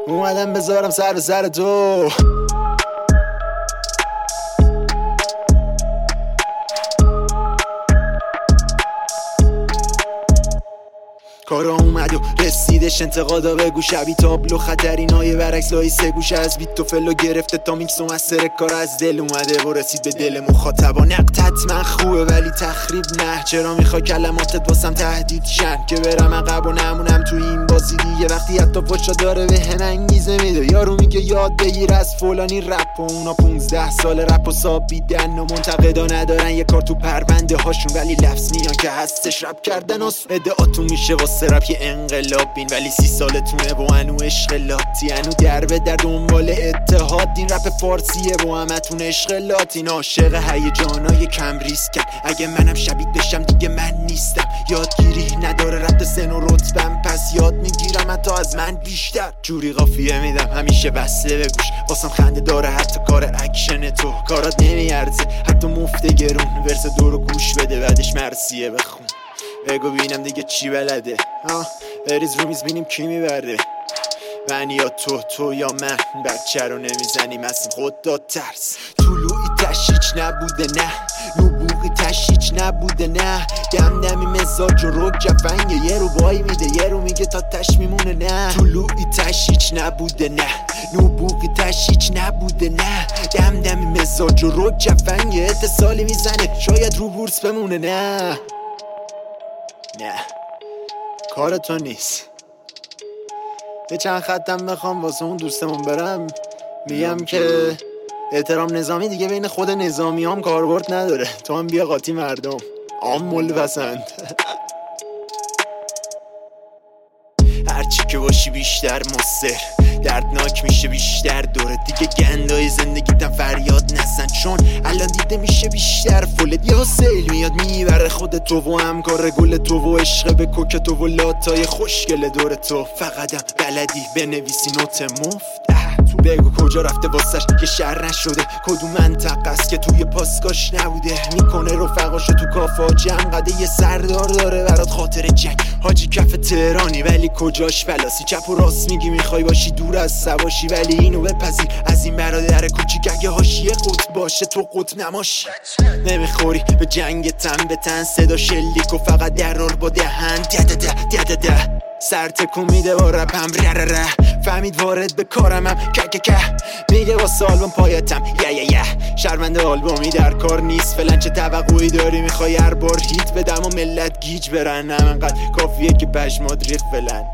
اومدم بذارم سر به سر تو. کارا اومد و رسیدش، انتقادا بگو شبی تابلو خطرینای برعکس لای سه گوشه از بیت و فلو گرفته تا میکس و مستر کار از دل اومده و رسید به دل مخاطبا. نقد حتما خوبه ولی تخریب نه، چرا میخوای کلماتت واسم تهدید شن که برم عقب و نمونم تو این بازی دیگه. وقتی حتی فشا داره به هم انگیزه میده، یارو میگه یاد بگیر از فلانی رپ و اونا 15 سال رپ و سابیدن و منتقدا ندارن یه کار تو پرونده هاشون، ولی لفظ میان که هستش رپ کردن و ادعاتون میشه واسه رپ یه انقلابین، ولی 30 سالتونه و انو عشق لاتی، انو دربه در دنبال اتحاد. این رپ فارسیه و همتون عشق لاتین، عاشق هیجانای کم ریسکم. اگه منم شبیه بشم دیگه من نیستم، یادگیری نداره رپ سن و رتبم، پس یاد میگیرم حتی از من بیشتر. جوری قافیه میدم همیشه بسته به گوش، واسم خنده داره حتی کار اکشن تو، کارات نمیارزه حتی مفت گرون. ورس دورو گوش بده بعدش مرسیه بخون، بگو بینم دیگه چی بلده. بریز رو میز بینیم کی میبرده، من یا تو یا من. بچه رو نمیزنیم از خود داد ترس. طلوعی تشیچ نبوده نه، نبوغی تشیچ نبوده نه، دمدمی مزاج و رک جفنگه، یه رو وای میده یه رو میگه تا تش میمونه نه. طلوعی تشیچ نبوده نه، نبوغی تشیچ نبوده نه، دمدمی مزاج و رک جفنگه، اتصالی میزنه شاید رو بورس بمونه نه. نه کار تو نیست. یه چند خطم بخوام واسه اون دوستمون برم، میگم که احترام نظامی دیگه بین خود نظامی هم کاربرد نداره، تو هم بیا قاطی مردم عامل پسند. هرچی که باشی بیشتر مصر، دردناک میشه بیشتر دورت دیگه، گندای زندگیتم فریاد نزن چون الان دیده میشه بیشتر فلت. یا سیل میاد میبره خود تو و همکار گل تو و عشق به کوک تو و لاتای خوشگل دور تو، فقطم بلدی بنویسی نوت مفت. تو بگو کجا رفته واسش که شر نشده، کدوم منطقه است که توی پاسکاش نبوده، میکنه رفقاشو تو کافه جمع قده، یه سردار داره برات خاطر جنگ. حاجی کف تهرانی ولی کجاش فلاسی، چپ و راست میگی میخوای باشی دور از سواشی، ولی اینو بپذیر از این برادر کوچیک اگه حاشیه قط باشه تو قط نماش. نمیخوری به جنگ تن به تن، صدا شلیک و فقط درار با دهن ده سر تکون میده با رپم ره فهمید وارد به کارمم که میگه واسه آلبوم پایتم یه شرمنده آلبومی در کار نیست فلان، چه توقعی داری میخوای هر بار هیت بدم و ملت گیج برن، همینقدر کافیه که پشمات ریخ فلان.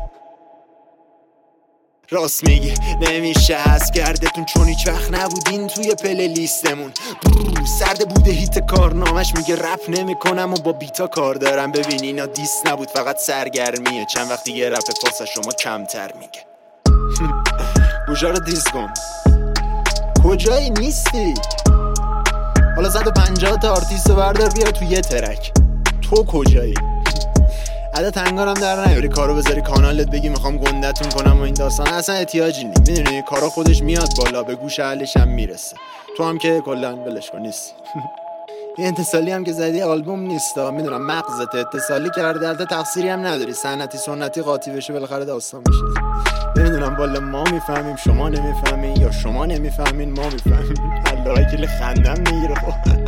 راست میگی نمیشه حس کردتون چون هیچ وقت نبودین توی پلی لیستمون. سرده بوده هیت کارنامش میگه رپ نمیکنم و با بیتا کار دارم، ببین اینا دیس نبود فقط سرگرمیه، چند وقت دیگه رپ پاس شما کمتر میگه. کجا رو دیس کن؟ کجایی نیستی؟ حالا 150 تا آرتیست رو بردار بیا تو یه ترک، تو کجایی؟ عدد تنگارم در نیاری کارو بذاری کانالت بگی میخوام گندتون کنم و این داستان اصلا احتیاجی نیست، میدونی کارا خودش میاد بالا به گوش اهلش هم میرسه، تو هم که کلا ولش کن نیست. این اتصالی هم که زدی آلبوم نیست، میدونم مغزت اتصالی کرده، البته تقصیری هم نداری، سنتی سنتی قاطی بشه بالاخره داستان میشه. نمیدونم والا ما میفهمیم شما نمیفهمین یا شما نمیفهمین ما میفهمیم. الله وکیل خندم میگیره.